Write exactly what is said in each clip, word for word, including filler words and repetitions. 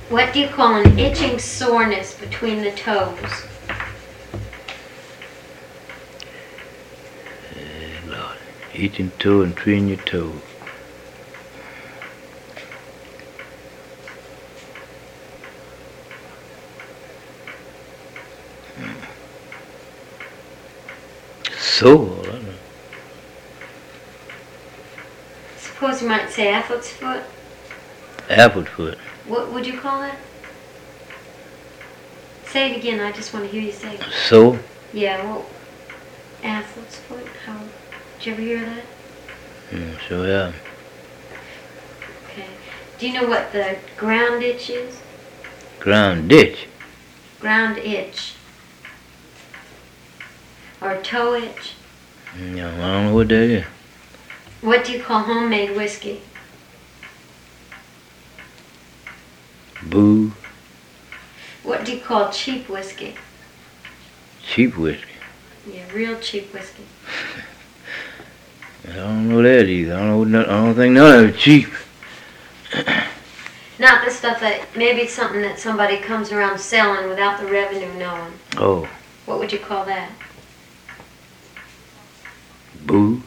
What do you call an itching soreness between the toes? Uh, Lord, itching toe and between your toes. Sore, I don't know. Suppose you might say athlete's foot. Apple foot. What would you call that? Say it again. I just want to hear you say it. Sore? Yeah, well, athlete's foot. How? Did you ever hear that? Mm, sure, yeah. Okay. Do you know what the ground itch is? Ground ditch. Ground itch. Or toe itch. No, I don't know what that is. What do you call homemade whiskey? Boo. What do you call cheap whiskey? Cheap whiskey. Yeah, real cheap whiskey. I don't know that either. I don't know. I don't think none of it's cheap. Not the stuff that, maybe it's something that somebody comes around selling without the revenue knowing. Oh. What would you call that? Boo.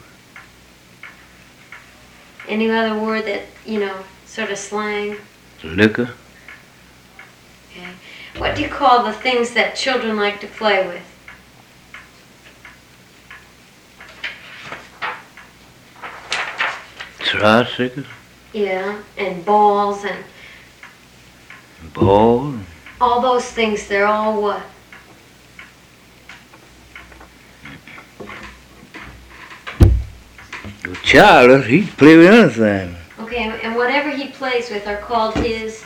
Any other word that, you know, sort of slang? Liquor. Okay. What do you call the things that children like to play with? Tricycle. Yeah, and balls and Ball. all those things, they're all what? A child, he can play with anything. Okay, and whatever he plays with are called his...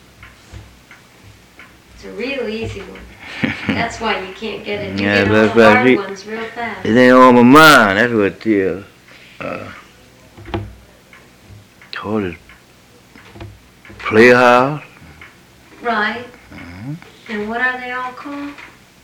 It's a real easy one. That's why you can't get it. You Yeah, get all that's the right. hard It- ones real fast. It ain't on my mind. That's what it is. Uh, called it Playhouse. Right. Mhm. And what are they all called?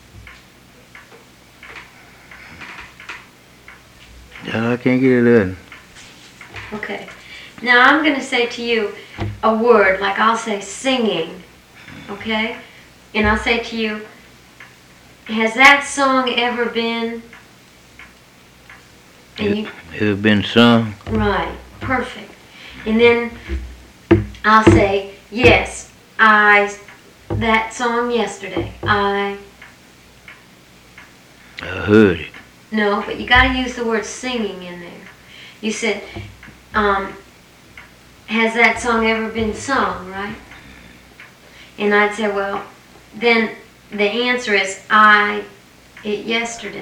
Yeah, I can't get it in. Okay. Now I'm going to say to you a word, like I'll say singing, okay? And I'll say to you, has that song ever been? And you, It have been sung. right, perfect. And then I'll say, yes, I, that song yesterday, I, I heard it. no, but you got to use the word singing in there. You said, um, has that song ever been sung, right? And I'd say, well, then the answer is I it yesterday.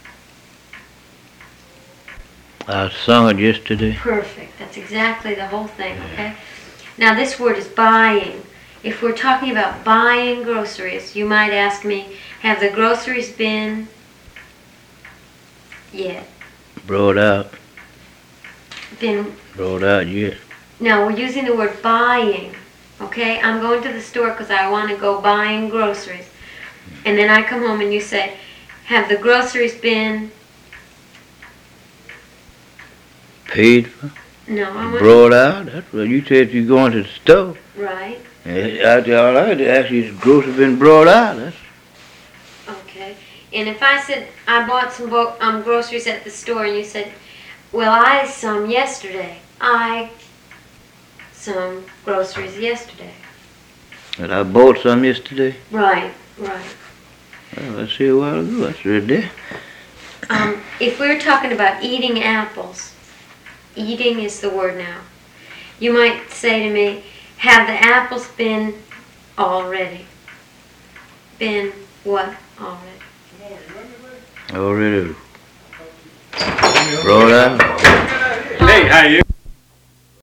I sung it yesterday. Perfect. That's exactly the whole thing, okay? Now this word is buying. If we're talking about buying groceries, you might ask me, have the groceries been yet? Brought out. Been Brought out yet. No, we're using the word buying, okay? I'm going to the store because I want to go buying groceries. And then I come home and you say, have the groceries been... Paid for. No, I want... Brought out. That's what you said. You're going to the store. Right, Yeah, I, all I had to ask you is groceries been brought out. That's, okay. And if I said, I bought some bo- um, groceries at the store and you said, well, I some yesterday. I some groceries yesterday. and I bought some yesterday. Right, right. Well, I see a while ago. That's right there. Um, if we're talking about eating apples, eating is the word now. You might say to me, have the apples been already? Been what already? Already brought out. Hey, how you?